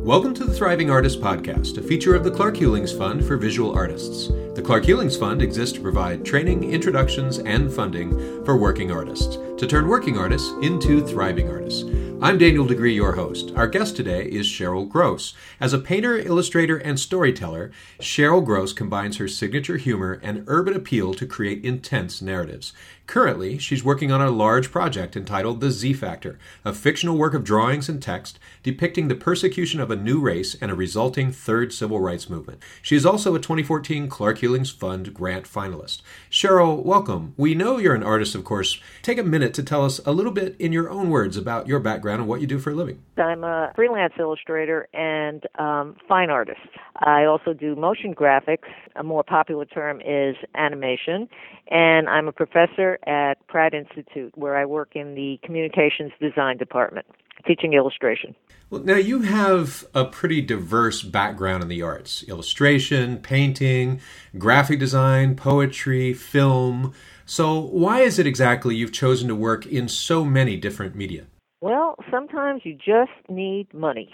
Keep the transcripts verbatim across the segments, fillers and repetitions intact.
Welcome to the Thriving Artist Podcast, a feature of the Clark Hewlings Fund for Visual Artists. The Clark Hewlings Fund exists to provide training, introductions, and funding for working artists, to turn working artists into thriving artists. I'm Daniel Degree, your host. Our guest today is Cheryl Gross. As a painter, illustrator, and storyteller, Cheryl Gross combines her signature humor and urban appeal to create intense narratives. Currently, she's working on a large project entitled The Z Factor, a fictional work of drawings and text depicting the persecution of a new race and a resulting third civil rights movement. She is also a twenty fourteen Clark Hewlings Fund grant finalist. Cheryl, welcome. We know you're an artist, of course. Take a minute to tell us a little bit in your own words about your background and what you do for a living. I'm a freelance illustrator and um, fine artist. I also do motion graphics. A more popular term is animation. And I'm a professor at Pratt Institute, where I work in the communications design department, teaching illustration. Well, now you have a pretty diverse background in the arts: illustration, painting, graphic design, poetry, film. So why is it exactly you've chosen to work in so many different media? Well, sometimes you just need money.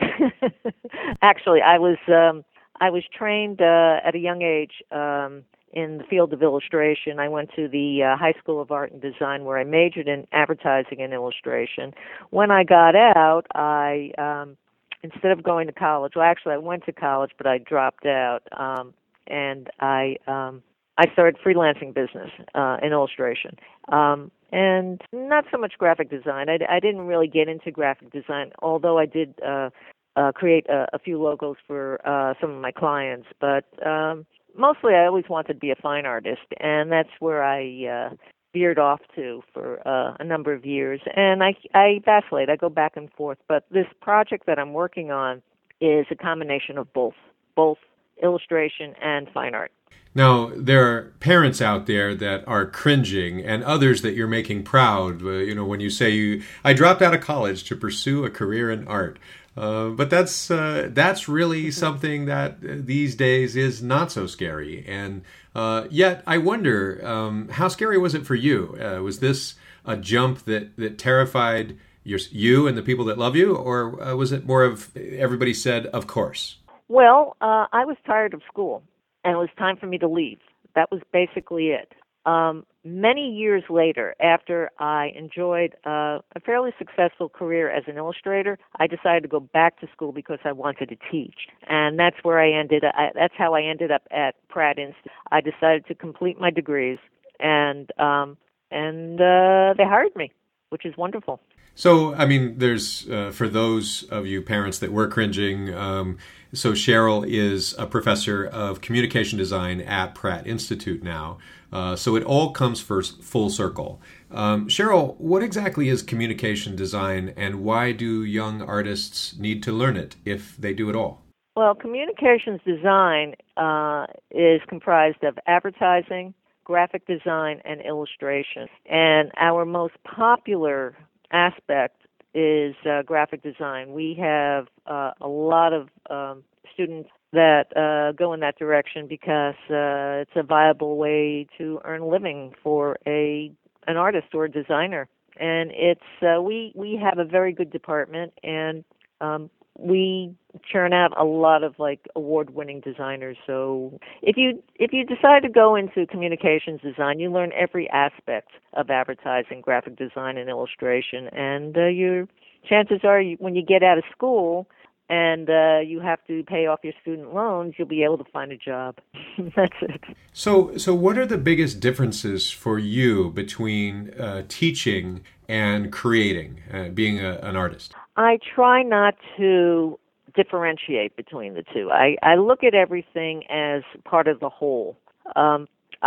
Actually, I was um, I was trained uh, at a young age um, in the field of illustration. I went to the uh, High School of Art and Design, where I majored in advertising and illustration. When I got out, I um, instead of going to college, well, actually, I went to college, but I dropped out, um, and I um, I started freelancing business uh, in illustration. Um, and not so much graphic design. I, I didn't really get into graphic design, although I did uh, uh, create a, a few logos for uh, some of my clients. But um, mostly I always wanted to be a fine artist, and that's where I uh, veered off to for uh, a number of years. And I, I vacillate. I go back and forth. But this project that I'm working on is a combination of both, both illustration and fine art. Now, there are parents out there that are cringing and others that you're making proud. Uh, you know, when you say, you, I dropped out of college to pursue a career in art. Uh, but that's uh, that's really something that uh, these days is not so scary. And uh, yet, I wonder, um, how scary was it for you? Uh, was this a jump that, that terrified your, you and the people that love you? Or uh, was it more of everybody said, of course? Well, uh, I was tired of school. And it was time for me to leave. That was basically it. Um, many years later, after I enjoyed uh, a fairly successful career as an illustrator, I decided to go back to school because I wanted to teach. And that's where I ended up. I, that's how I ended up at Pratt Institute. I decided to complete my degrees, and um, and uh, they hired me, which is wonderful. So, I mean, there's, uh, for those of you parents that were cringing, um, so Cheryl is a professor of communication design at Pratt Institute now. Uh, so it all comes first full circle. Um, Cheryl, what exactly is communication design, and why do young artists need to learn it, if they do at all? Well, communications design uh, is comprised of advertising, graphic design, and illustration. And our most popular aspect is uh, graphic design. We have uh, a lot of um, students that uh, go in that direction because uh, it's a viable way to earn a living for a an artist or a designer. And it's uh, we we have a very good department, and um, we churn out a lot of like award-winning designers. So if you if you decide to go into communications design, you learn every aspect of advertising, graphic design, and illustration. And uh, your chances are, you, when you get out of school and uh, you have to pay off your student loans, you'll be able to find a job. That's it. So, so what are the biggest differences for you between uh, teaching and creating, uh, being a, an artist? I try not to differentiate between the two. I, I look at everything as part of the whole. Um,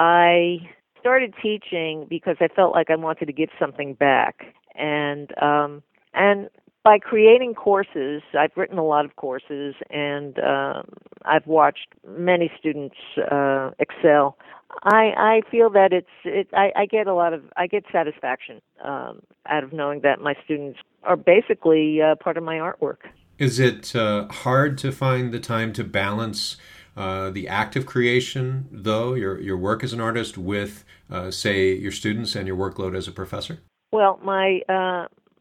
I started teaching because I felt like I wanted to give something back. And um, and by creating courses, I've written a lot of courses, and um, I've watched many students uh, excel. I, I feel that it's it. I, I get a lot of I get satisfaction um, out of knowing that my students are basically uh, part of my artwork. Is it uh, hard to find the time to balance uh, the act of creation, though, your your work as an artist, with, uh, say, your students and your workload as a professor? Well, my uh,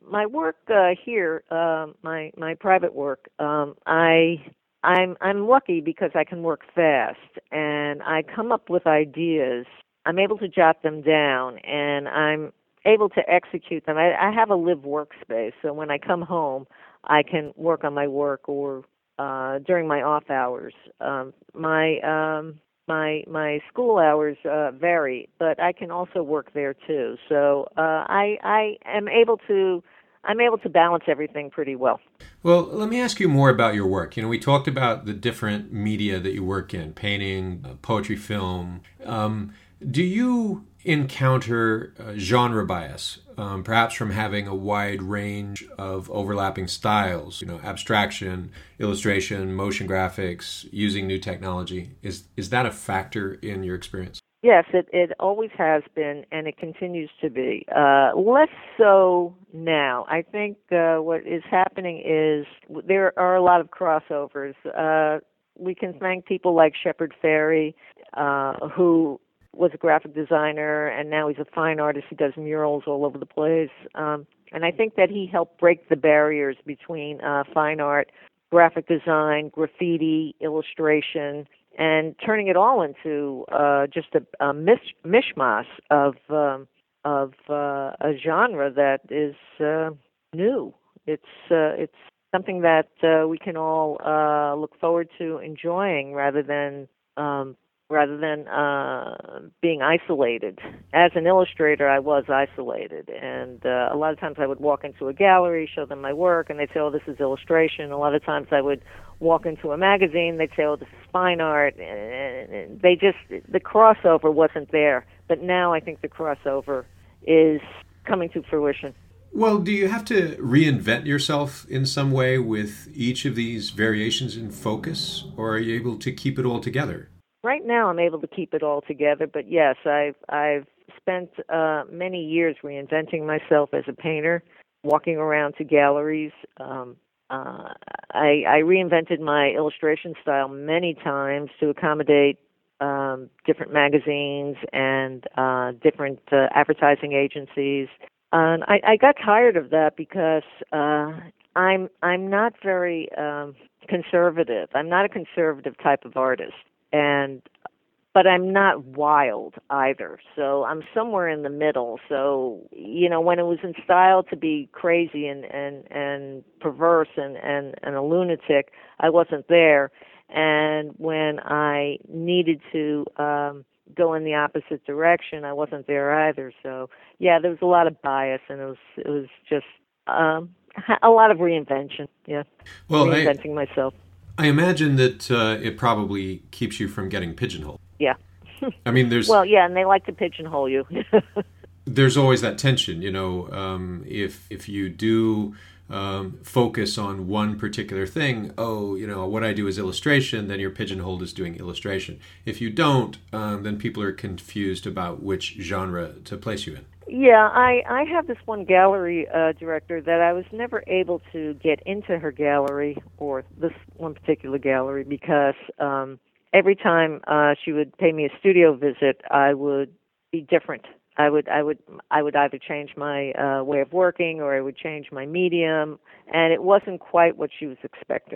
my work uh, here, uh, my my private work, um, I I'm I'm lucky because I can work fast and I come up with ideas. I'm able to jot them down and I'm able to execute them. I, I have a live workspace, so when I come home, I can work on my work or uh, during my off hours. Um, my um, my my school hours uh, vary, but I can also work there too. So uh, I I am able to I'm able to balance everything pretty well. Well, let me ask you more about your work. You know, we talked about the different media that you work in, painting, uh, poetry, film. Um, do you encounter uh, genre bias, um, perhaps from having a wide range of overlapping styles, you know, abstraction, illustration, motion graphics, using new technology? Is is that a factor in your experience? Yes, it, it always has been, and it continues to be. Uh, less so now. I think uh, what is happening is there are a lot of crossovers. Uh, we can thank people like Shepard Fairey, uh, who was a graphic designer, and now he's a fine artist. He does murals all over the place. Um, and I think that he helped break the barriers between uh, fine art, graphic design, graffiti, illustration, and turning it all into uh, just a, a mish- mishmash of um, of uh, a genre that is uh, new. It's uh, it's something that uh, we can all uh, look forward to enjoying, rather than um, rather than uh, being isolated. As an illustrator, I was isolated, and uh, a lot of times I would walk into a gallery, show them my work, and they'd say, "Oh, this is illustration." A lot of times I would walk into a magazine, they'd say, "Oh, this is fine art." And they just, the crossover wasn't there. But now I think the crossover is coming to fruition. Well, do you have to reinvent yourself in some way with each of these variations in focus, or are you able to keep it all together? Right now I'm able to keep it all together, but yes, I've I've spent uh, many years reinventing myself as a painter, walking around to galleries. Um, uh, I, I reinvented my illustration style many times to accommodate um, different magazines and uh, different uh, advertising agencies. And I, I got tired of that because uh, I'm I'm not very um, conservative. I'm not a conservative type of artist, and but I'm not wild either. So I'm somewhere in the middle. So, you know, when it was in style to be crazy and, and, and perverse and, and, and a lunatic, I wasn't there. And when I needed to um, go in the opposite direction, I wasn't there either. So, yeah, there was a lot of bias, and it was it was just um, a lot of reinvention. Yeah, well, reinventing I, myself. I imagine that uh, it probably keeps you from getting pigeonholed. Yeah. I mean, there's... Well, yeah, and they like to pigeonhole you. There's always that tension, you know, um, if if you do um, focus on one particular thing, oh, you know, what I do is illustration, then you're pigeonholed as doing illustration. If you don't, um, then people are confused about which genre to place you in. Yeah, I, I have this one gallery uh, director that I was never able to get into her gallery, or this one particular gallery, because um, every time uh, she would pay me a studio visit, I would be different. I would I would I would either change my uh, way of working, or I would change my medium, and it wasn't quite what she was expecting.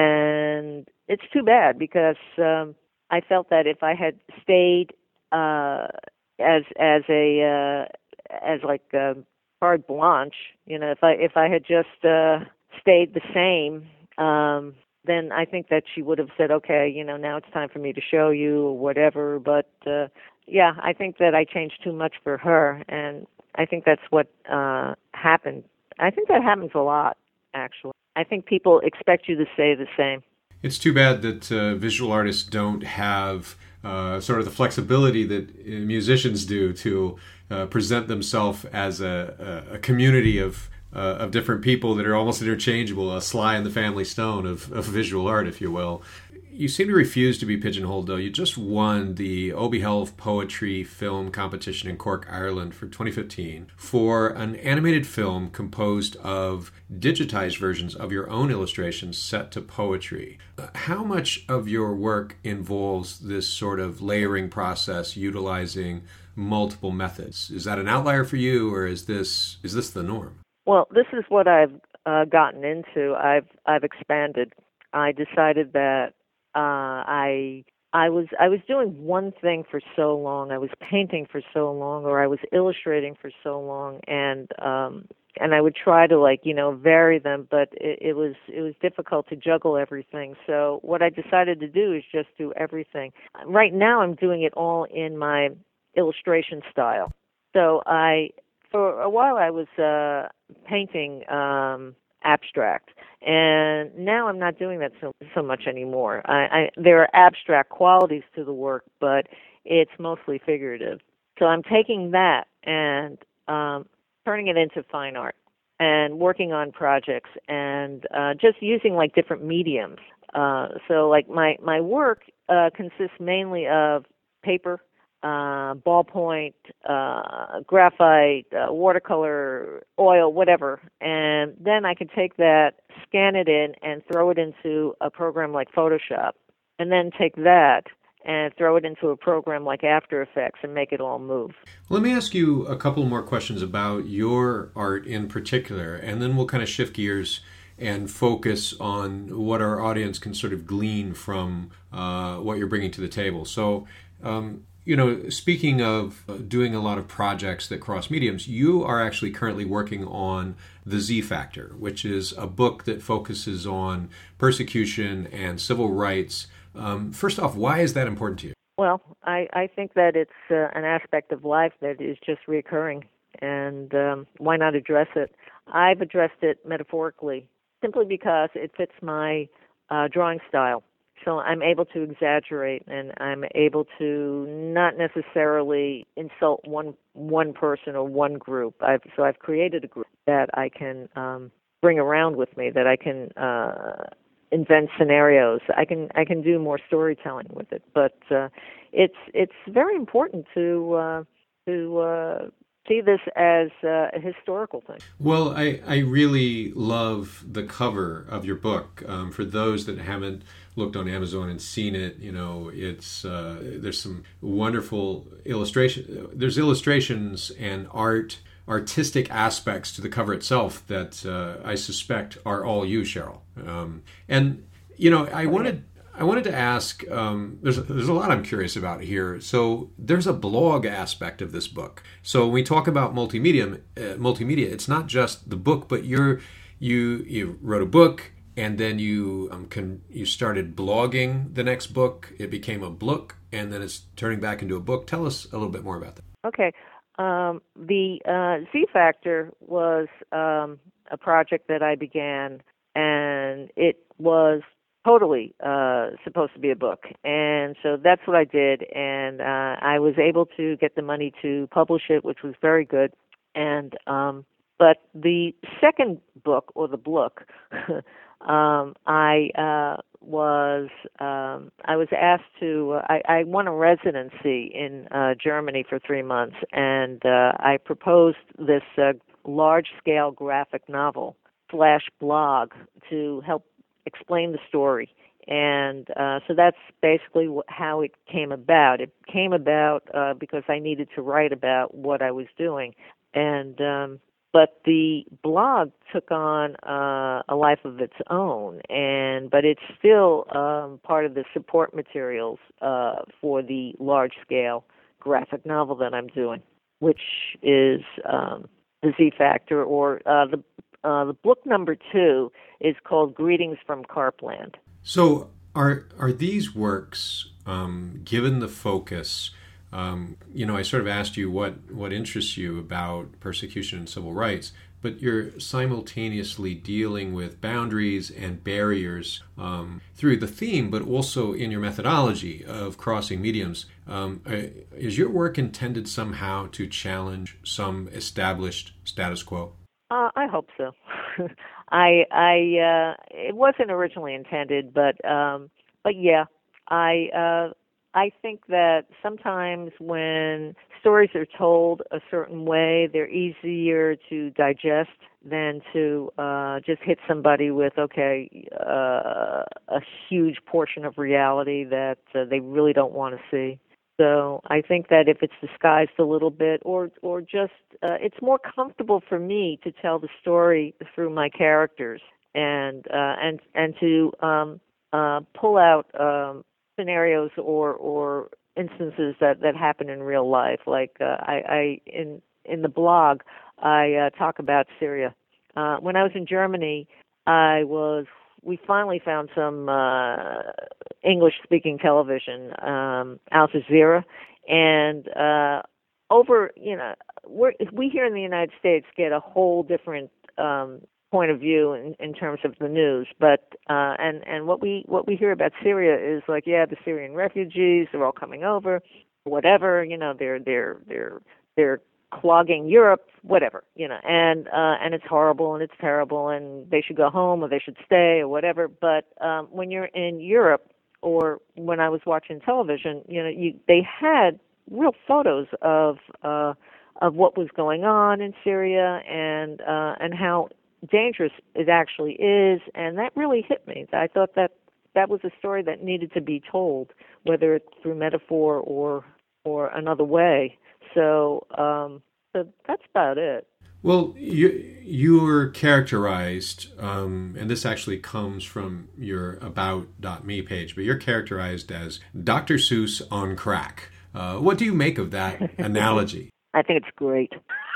And it's too bad, because um, I felt that if I had stayed uh, as as a uh, as like a carte blanche, you know, if I if I had just uh, stayed the same, um, then I think that she would have said, okay, you know, now it's time for me to show you, or whatever. But uh, yeah, I think that I changed too much for her, and I think that's what uh, happened. I think that happens a lot, actually. I think people expect you to say the same. It's too bad that uh, visual artists don't have uh, sort of the flexibility that uh, musicians do to uh, present themselves as a, a, a community of uh, of different people that are almost interchangeable, a Sly and the Family Stone of, of visual art, if you will. You seem to refuse to be pigeonholed, though. You just won the Obihelf Poetry Film Competition in Cork, Ireland for twenty fifteen for an animated film composed of digitized versions of your own illustrations set to poetry. Uh, how much of your work involves this sort of layering process, utilizing multiple methods? Is that an outlier for you, or is this is this the norm? Well, this is what I've uh, gotten into. I've I've expanded. I decided that uh, I I was I was doing one thing for so long. I was painting for so long, or I was illustrating for so long, and um, and I would try to like you know vary them, but it, it was it was difficult to juggle everything. So what I decided to do is just do everything. Right now, I'm doing it all in my illustration style. So I for a while I was uh, painting um, abstract, and now I'm not doing that so so much anymore. I, I there are abstract qualities to the work, but it's mostly figurative. So I'm taking that and um, turning it into fine art and working on projects and uh, just using like different mediums. Uh, so like my my work uh, consists mainly of paper, uh, ballpoint, uh, graphite, uh, watercolor, oil, whatever. And then I could take that, scan it in, and throw it into a program like Photoshop. And then take that and throw it into a program like After Effects and make it all move. Let me ask you a couple more questions about your art in particular, and then we'll kind of shift gears and focus on what our audience can sort of glean from uh, what you're bringing to the table. So, um, you know, speaking of doing a lot of projects that cross mediums, you are actually currently working on The Z Factor, which is a book that focuses on persecution and civil rights. Um, first off, why is that important to you? Well, I, I think that it's uh, an aspect of life that is just recurring, and um, why not address it? I've addressed it metaphorically simply because it fits my uh, drawing style. So I'm able to exaggerate, and I'm able to not necessarily insult one one person or one group. I've, so I've created a group that I can um, bring around with me, that I can uh, invent scenarios. I can I can do more storytelling with it. But uh, it's it's very important to uh, to uh, see this as uh, a historical thing. Well, I, I really love the cover of your book. Um, for those that haven't looked on Amazon and seen it, you know, it's uh, there's some wonderful illustration. There's illustrations and art, artistic aspects to the cover itself that uh, I suspect are all you, Cheryl. Um, and you know, I wanted. I wanted to ask, um, there's, there's a lot I'm curious about here. So there's a blog aspect of this book. So when we talk about multimedia, uh, multimedia, it's not just the book, but you're, you you wrote a book, and then you um, can you started blogging the next book. It became a book, and then it's turning back into a book. Tell us a little bit more about that. Okay. Um, the uh, Z Factor was um, a project that I began, and it was totally uh, supposed to be a book. And so that's what I did. And uh, I was able to get the money to publish it, which was very good. And um, but the second book, or the book, um, I uh, was um, I was asked to. Uh, I, I won a residency in uh, Germany for three months, and uh, I proposed this uh, large-scale graphic novel slash blog to help explain the story. And uh, so that's basically wh- how it came about. It came about uh, because I needed to write about what I was doing. And um, but the blog took on uh, a life of its own, and but it's still um, part of the support materials uh, for the large-scale graphic novel that I'm doing, which is um, the Z Factor, or uh, the Uh, the book number two is called Greetings from Carpland. So are are these works, um, given the focus, um, you know, I sort of asked you what, what interests you about persecution and civil rights, but you're simultaneously dealing with boundaries and barriers um, through the theme, but also in your methodology of crossing mediums. Um, is your work intended somehow to challenge some established status quo? Uh, I hope so. I, I, uh, it wasn't originally intended, but, um, but yeah, I, uh, I think that sometimes when stories are told a certain way, they're easier to digest than to uh, just hit somebody with, okay, uh, a huge portion of reality that uh, they really don't want to see. So I think that if it's disguised a little bit, or or just uh, it's more comfortable for me to tell the story through my characters, and uh, and and to um, uh, pull out um, scenarios or or instances that, that happen in real life. Like uh, I, I in in the blog, I uh, talk about Syria. Uh, when I was in Germany, I was we finally found some uh, English-speaking television, um, Al Jazeera, and uh, over, you know, we're, we here in the United States get a whole different um, point of view in, in terms of the news. But uh, and and what we what we hear about Syria is like, yeah, the Syrian refugees, they're all coming over, whatever, you know, they're they're they're they're clogging Europe, whatever, you know, and uh, and it's horrible and it's terrible and they should go home or they should stay or whatever. But um, when you're in Europe, or when I was watching television, you know, you, they had real photos of uh, of what was going on in Syria and uh, and how dangerous it actually is, and that really hit me. I thought that that was a story that needed to be told, whether it's through metaphor or or another way. So, um, so that's about it. Well, you you were characterized, um, and this actually comes from your about dot me page, but you're characterized as Doctor Seuss on crack. Uh, what do you make of that analogy? I think it's great.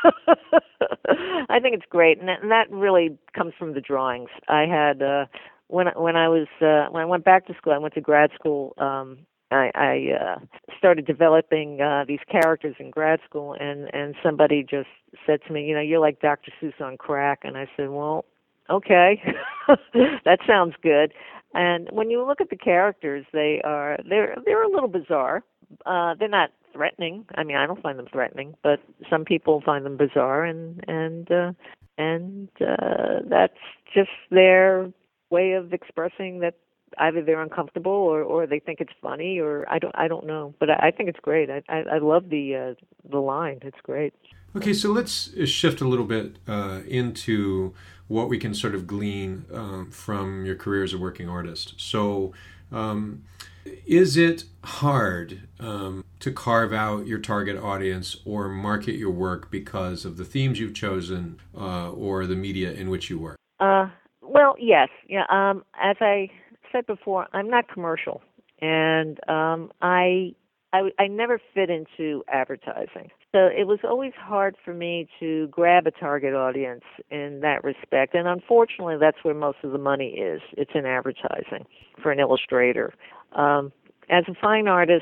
I think it's great, and that, and that really comes from the drawings. I had uh, when when I was uh, when I went back to school, I went to grad school. Um, I, I uh, started developing uh, these characters in grad school, and, and somebody just said to me, you know, you're like Doctor Seuss on crack. And I said, well, okay, that sounds good. And when you look at the characters, they are they're they're a little bizarre. Uh, they're not threatening. I mean, I don't find them threatening, but some people find them bizarre, and and uh, and uh, that's just their way of expressing that. Either they're uncomfortable or, or they think it's funny, or I don't I don't know. But I, I think it's great. I I, I love the uh, the line. It's great. Okay, so let's shift a little bit uh, into what we can sort of glean um, from your career as a working artist. So, um, is it hard um, to carve out your target audience or market your work because of the themes you've chosen uh, or the media in which you work? Uh, well, yes. Yeah. Um, as I said before, I'm not commercial, and um, I, I I never fit into advertising. So it was always hard for me to grab a target audience in that respect. And unfortunately, that's where most of the money is. It's in advertising for an illustrator. Um, as a fine artist,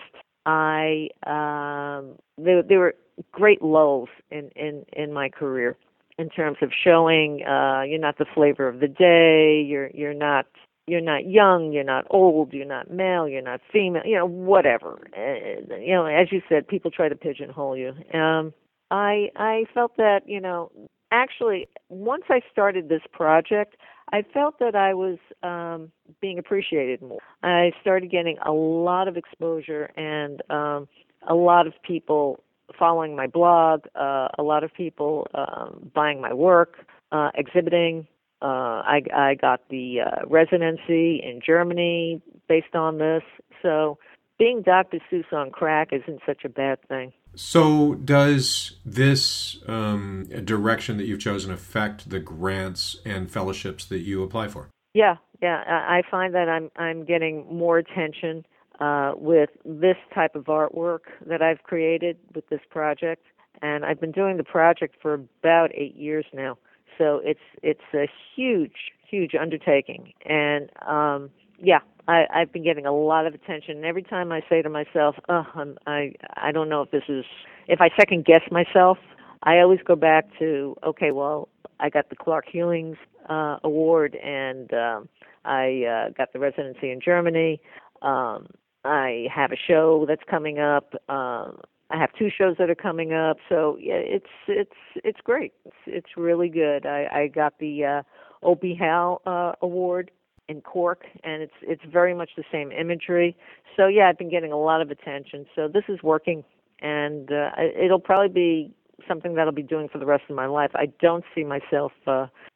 I um, there, there were great lulls in, in, in my career in terms of showing uh, you're not the flavor of the day. You're you're not. You're not young, you're not old, you're not male, you're not female, you know, whatever. Uh, you know, as you said, people try to pigeonhole you. Um, I I felt that, you know, actually, once I started this project, I felt that I was um, being appreciated more. I started getting a lot of exposure and um, a lot of people following my blog, uh, a lot of people um, buying my work, uh, exhibiting. Uh, I, I got the uh, residency in Germany based on this. So being Doctor Seuss on crack isn't such a bad thing. So does this um, direction that you've chosen affect the grants and fellowships that you apply for? Yeah, yeah. I find that I'm I'm getting more attention uh, with this type of artwork that I've created with this project. And I've been doing the project for about eight years now. So it's it's a huge, huge undertaking. And, um, yeah, I, I've been getting a lot of attention. And every time I say to myself, oh, I'm, I, I don't know if this is, if I second guess myself, I always go back to, okay, well, I got the Clark Hewlings uh, Award, and um, I uh, got the residency in Germany. Um, I have a show that's coming up. Um, I have two shows that are coming up, so yeah, it's it's it's great. It's it's really good. I, I got the uh, Opie Howe uh, Award in Cork, and it's it's very much the same imagery. So yeah, I've been getting a lot of attention. So this is working, and uh, it'll probably be something that I'll be doing for the rest of my life. I don't see myself uh,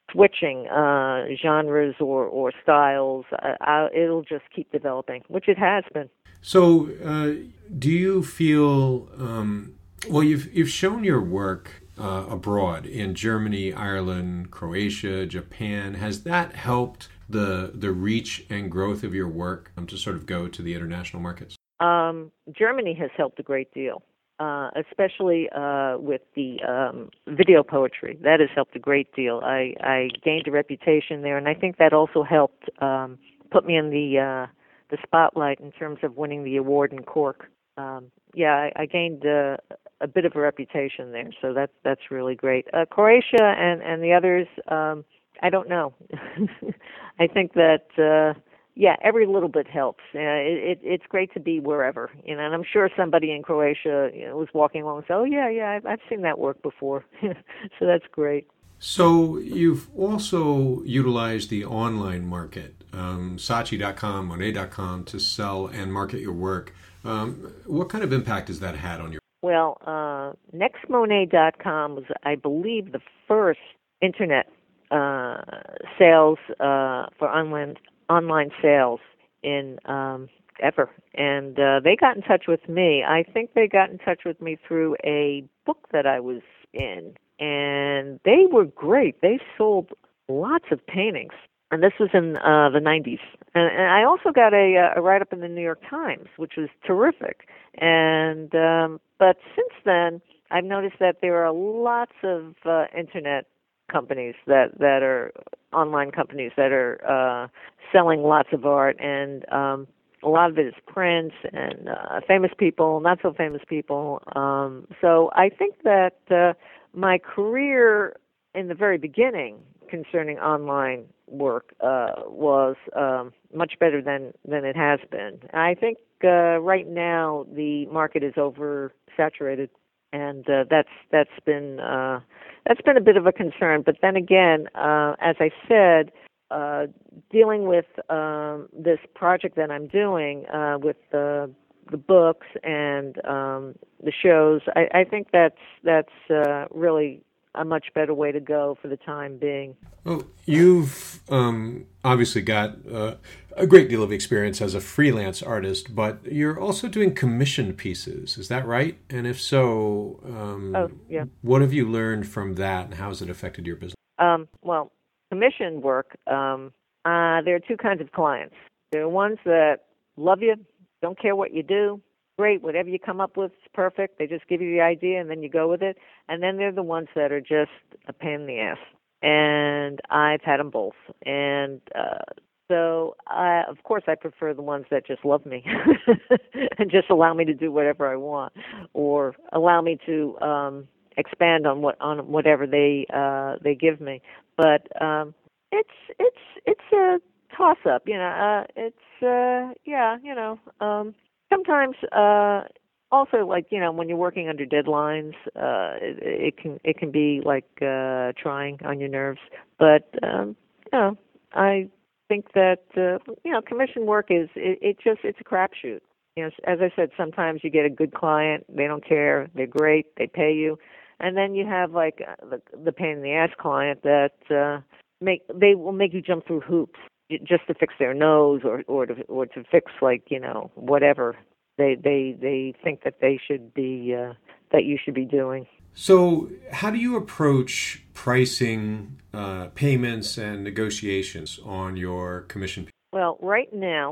switching uh, genres or, or styles. I, I, it'll just keep developing, which it has been. So, uh, do you feel? Um, well, you've you've shown your work uh, abroad in Germany, Ireland, Croatia, Japan. Has that helped the the reach and growth of your work um, to sort of go to the international markets? Um, Germany has helped a great deal. Uh, especially uh, with the um, video poetry. That has helped a great deal. I, I gained a reputation there, and I think that also helped um, put me in the uh, the spotlight in terms of winning the award in Cork. Um, yeah, I, I gained uh, a bit of a reputation there, so that's that's really great. Uh, Croatia and, and the others, um, I don't know. I think that... Uh, Yeah, every little bit helps. Uh, it, it, it's great to be wherever, you know. And I'm sure somebody in Croatia, you know, was walking along and said, "Oh yeah, yeah, I've, I've seen that work before." So that's great. So you've also utilized the online market, um, Saatchi dot com, Monet dot com, to sell and market your work. Um, what kind of impact has that had on your? Well, uh, Next Monet dot com was, I believe, the first internet uh, sales uh, for online. online sales in um, ever. And uh, they got in touch with me. I think they got in touch with me through a book that I was in. And they were great. They sold lots of paintings. And this was in uh, the nineties. And, and I also got a, a write-up in the New York Times, which was terrific. And um, but since then, I've noticed that there are lots of uh, internet companies that, that are online companies that are uh, selling lots of art, and um, a lot of it is prints and uh, famous people, not so famous people. Um, so I think that uh, my career in the very beginning concerning online work uh, was um, much better than, than it has been. I think uh, right now the market is oversaturated. And uh, that's that's been uh, that's been a bit of a concern. But then again, uh, as I said, uh, dealing with um, this project that I'm doing uh, with the the books and um, the shows, I, I think that's that's uh, really a much better way to go for the time being. Well, you've um, obviously got uh, a great deal of experience as a freelance artist, but you're also doing commissioned pieces. Is that right? And if so, um, oh, yeah. what have you learned from that, and how has it affected your business? Um, well, commission work, um, uh, there are two kinds of clients. There are ones that love you, don't care what you do. Great, whatever you come up with is perfect. They just give you the idea and then you go with it. And then they're the ones that are just a pain in the ass. And I've had them both. And uh, so, I, of course, I prefer the ones that just love me and just allow me to do whatever I want, or allow me to um, expand on what on whatever they uh, they give me. But um, it's it's it's a toss up, you know. Uh, it's uh, yeah, you know. Um, Sometimes, uh, also, like, you know, when you're working under deadlines, uh, it, it can it can be like uh, trying on your nerves. But um, you know, I think that uh, you know, commission work is it, it just it's a crapshoot. You know, as I said, sometimes you get a good client, they don't care, they're great, they pay you, and then you have like the, the pain in the ass client that uh, make they will make you jump through hoops just to fix their nose, or or to or to fix, like, you know, whatever they they they think that they should be uh, that you should be doing. So, how do you approach pricing, uh, payments, and negotiations on your commission? Well, right now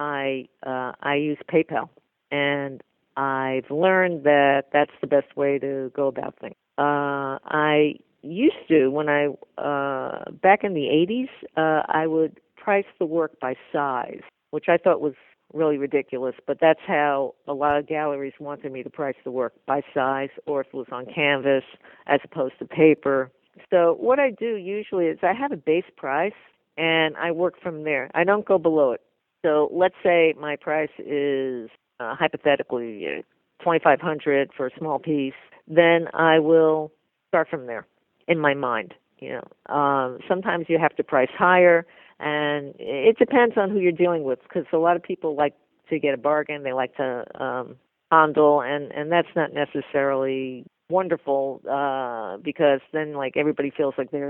I uh, I use PayPal, and I've learned that that's the best way to go about things. Uh, I used to, when I uh, back in the eighties, uh, I would price the work by size, which I thought was really ridiculous, but that's how a lot of galleries wanted me to price the work, by size, or if it was on canvas as opposed to paper. So what I do usually is I have a base price, and I work from there. I don't go below it. So let's say my price is uh, hypothetically uh, twenty-five hundred dollars for a small piece, then I will start from there in my mind. You know, um, sometimes you have to price higher, and it depends on who you're dealing with, because a lot of people like to get a bargain. They like to um, handle, and, and that's not necessarily wonderful, uh, because then, like, everybody feels like they're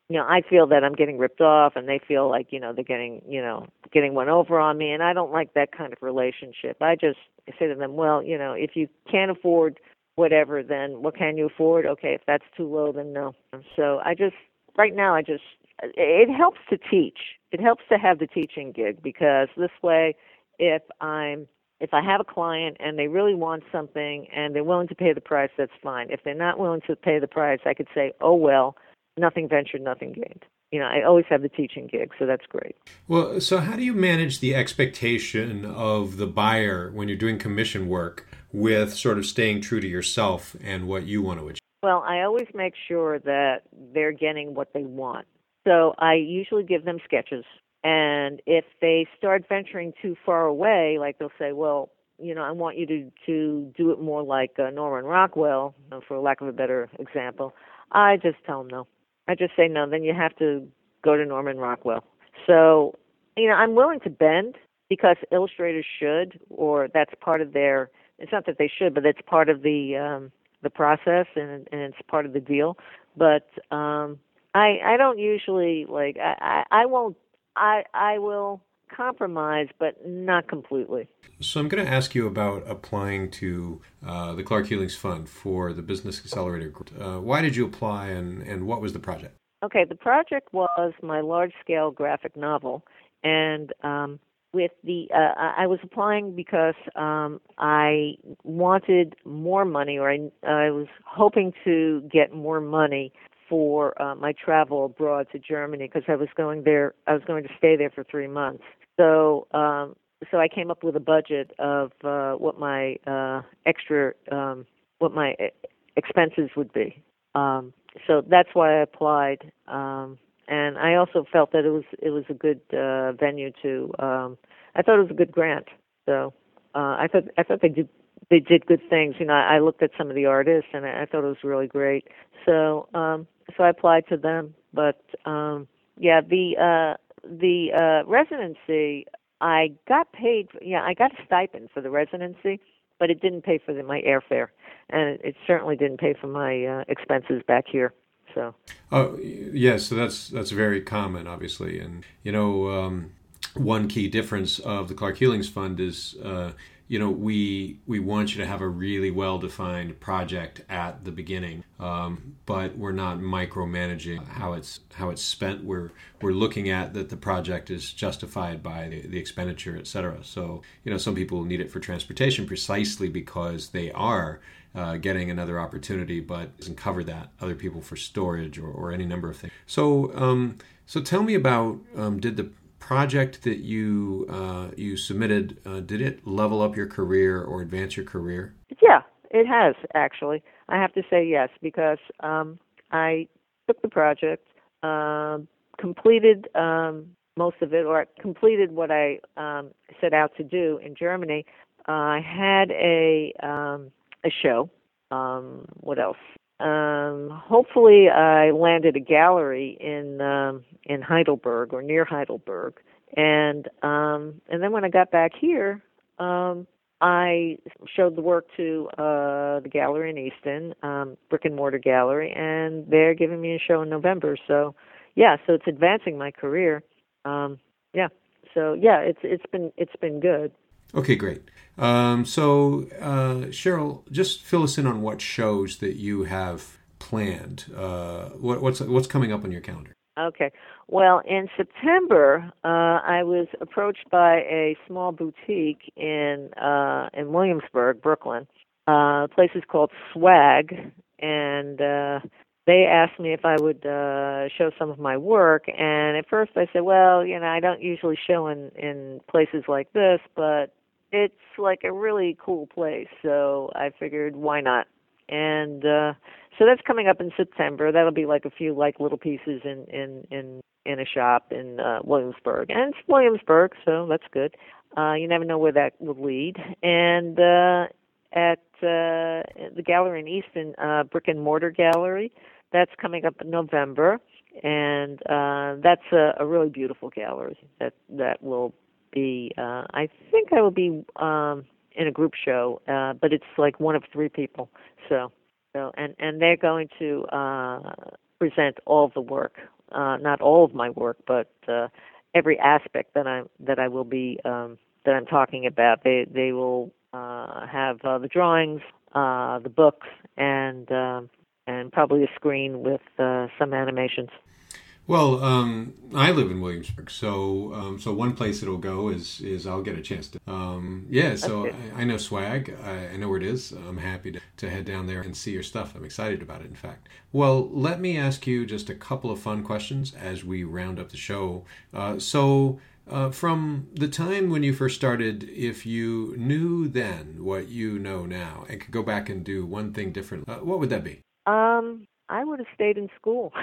you know, I feel that I'm getting ripped off, and they feel like, you know, they're getting, you know, getting one over on me, and I don't like that kind of relationship. I just say to them, well, you know, if you can't afford whatever, then what can you afford? Okay, if that's too low, then no. So I just, right now, I just, it helps to teach. It helps to have the teaching gig, because this way, if I'm, if I have a client and they really want something and they're willing to pay the price, that's fine. If they're not willing to pay the price, I could say, oh, well, nothing ventured, nothing gained. You know, I always have the teaching gig, so that's great. Well, so how do you manage the expectation of the buyer when you're doing commission work with sort of staying true to yourself and what you want to achieve? Well, I always make sure that they're getting what they want. So I usually give them sketches. And if they start venturing too far away, like they'll say, well, you know, I want you to, to do it more like uh, Norman Rockwell, for lack of a better example, I just tell them no. I just say no, then you have to go to Norman Rockwell. So, you know, I'm willing to bend, because illustrators should, or that's part of their, it's not that they should, but it's part of the um, the process, and, and it's part of the deal. But um, I I don't usually, like, I, I, I won't, I I will compromise, but not completely. So I'm going to ask you about applying to uh, the Clark Healings Fund for the Business Accelerator Group. Uh, why did you apply, and, and what was the project? Okay, the project was my large-scale graphic novel, and um, with the uh, I was applying because um, I wanted more money, or I, I was hoping to get more money for uh, my travel abroad to Germany, because I was going there. I was going to stay there for three months. So, um, so I came up with a budget of uh, what my uh, extra, um, what my expenses would be. Um, so that's why I applied, um, and I also felt that it was it was a good uh, venue to. Um, I thought it was a good grant. So uh, I thought I thought they did they did good things. You know, I, I looked at some of the artists, and I, I thought it was really great. So um, so I applied to them. But um, yeah, the uh, the uh, residency, I got paid. Yeah, I got a stipend for the residency, but it didn't pay for the, my airfare, and it certainly didn't pay for my uh, expenses back here. So. Oh yes, so that's that's very common, obviously, and you know, um, one key difference of the Clark Healings Fund is, uh, you know, we we want you to have a really well-defined project at the beginning, um, but we're not micromanaging how it's how it's spent. We're we're looking at that the project is justified by the, the expenditure, et cetera. So, you know, some people need it for transportation precisely because they are uh, getting another opportunity, but doesn't cover that. Other people for storage or, or any number of things. So, um, so tell me about um, did the project that you uh, you submitted, uh, did it level up your career or advance your career? Yeah, it has, actually. I have to say yes, because um, I took the project, uh, completed um, most of it, or completed what I um, set out to do in Germany. Uh, I had a um, a show. Um, what else? Um, hopefully, I landed a gallery in um, in Heidelberg or near Heidelberg, and um, and then when I got back here, um, I showed the work to uh, the gallery in Easton, um, brick and mortar gallery, and they're giving me a show in November. So, yeah, so it's advancing my career. Um, yeah, so yeah, it's it's been it's been good. Okay, great. Um, so, uh, Cheryl, just fill us in on what shows that you have planned. Uh, what, what's what's coming up on your calendar? Okay. Well, in September, uh, I was approached by a small boutique in uh, in Williamsburg, Brooklyn. Uh, the place is called Swag, and uh, they asked me if I would uh, show some of my work. And at first, I said, "Well, you know, I don't usually show in in places like this, but it's like a really cool place, so I figured, why not?" And uh, so that's coming up in September. That'll be like a few like little pieces in in in, in a shop in uh, Williamsburg, and it's Williamsburg, so that's good. Uh, you never know where that will lead. And uh, at uh, the gallery in Easton, uh, Brick and Mortar Gallery, that's coming up in November, and uh, that's a, a really beautiful gallery that that will be. Uh, I think I will be. Um, in a group show, uh, but it's like one of three people. So, so and, and they're going to uh, present all the work uh, not all of my work, but uh, every aspect that I that I will be um, that I'm talking about. They they will uh, have uh, the drawings, uh, the books, and um, and probably a screen with uh, some animations. Well, um, I live in Williamsburg, so um, so one place it'll go is is I'll get a chance to. Um, yeah, so I, I know Swag. I, I know where it is. I'm happy to, to head down there and see your stuff. I'm excited about it, in fact. Well, let me ask you just a couple of fun questions as we round up the show. Uh, so uh, from the time when you first started, if you knew then what you know now and could go back and do one thing different, uh, what would that be? Um. I would have stayed in school.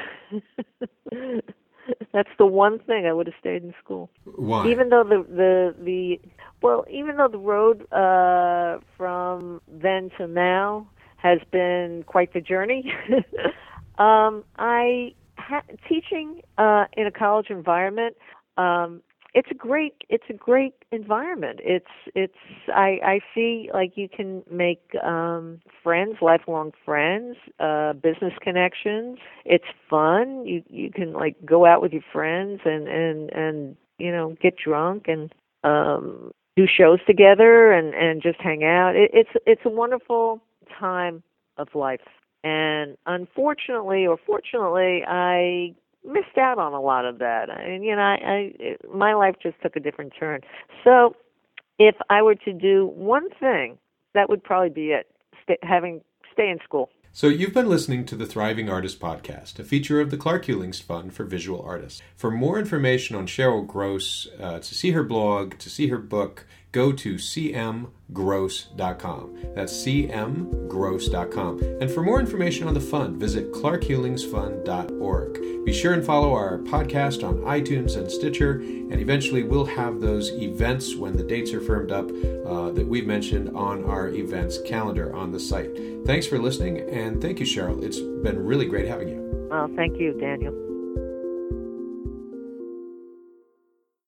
That's the one thing. I would have stayed in school. Why? Even though the the, the well, even though the road uh, from then to now has been quite the journey. um, I ha- teaching uh, in a college environment. Um, It's a great. It's a great environment. It's. It's. I. I see. Like you can make um, friends, lifelong friends, uh, business connections. It's fun. You. You can like go out with your friends and and and you know get drunk and um, do shows together and and just hang out. It, it's. It's a wonderful time of life. And unfortunately, or fortunately, I missed out on a lot of that. And, you know, I, I it, my life just took a different turn. So if I were to do one thing, that would probably be it, stay, having stay in school. So you've been listening to the Thriving Artist Podcast, a feature of the Clark Hewlings Fund for Visual Artists. For more information on Cheryl Gross, uh, to see her blog, to see her book, go to c m gross dot com. That's c m gross dot com. And for more information on the fund, visit clark hewlings fund dot org. Be sure and follow our podcast on iTunes and Stitcher, and eventually we'll have those events when the dates are firmed up uh, that we've mentioned on our events calendar on the site. Thanks for listening, and thank you, Cheryl. It's been really great having you. Well, thank you, Daniel.